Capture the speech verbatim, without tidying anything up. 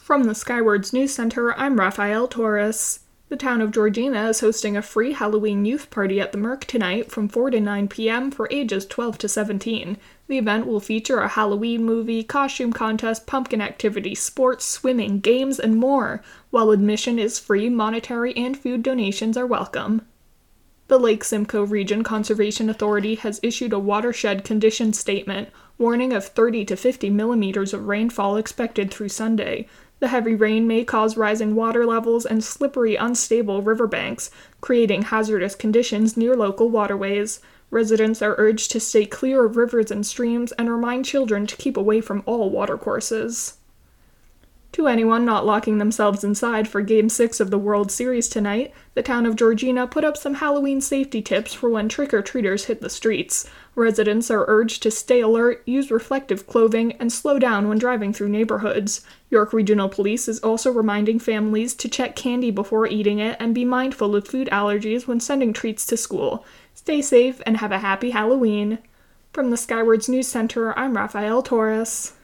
From the Skywards News Center, I'm Raphael Torres. The town of Georgina is hosting a free Halloween youth party at the Merc tonight from four to nine p.m. for ages twelve to seventeen. The event will feature a Halloween movie, costume contest, pumpkin activity, sports, swimming, games, and more. While admission is free, monetary and food donations are welcome. The Lake Simcoe Region Conservation Authority has issued a watershed condition statement, warning of thirty to fifty millimeters of rainfall expected through Sunday. The heavy rain may cause rising water levels and slippery, unstable riverbanks, creating hazardous conditions near local waterways. Residents are urged to stay clear of rivers and streams and remind children to keep away from all watercourses. To anyone not locking themselves inside for Game six of the World Series tonight, the town of Georgina put up some Halloween safety tips for when trick-or-treaters hit the streets. Residents are urged to stay alert, use reflective clothing, and slow down when driving through neighborhoods. York Regional Police is also reminding families to check candy before eating it and be mindful of food allergies when sending treats to school. Stay safe and have a happy Halloween. From the Skywards News Center, I'm Raphael Torres.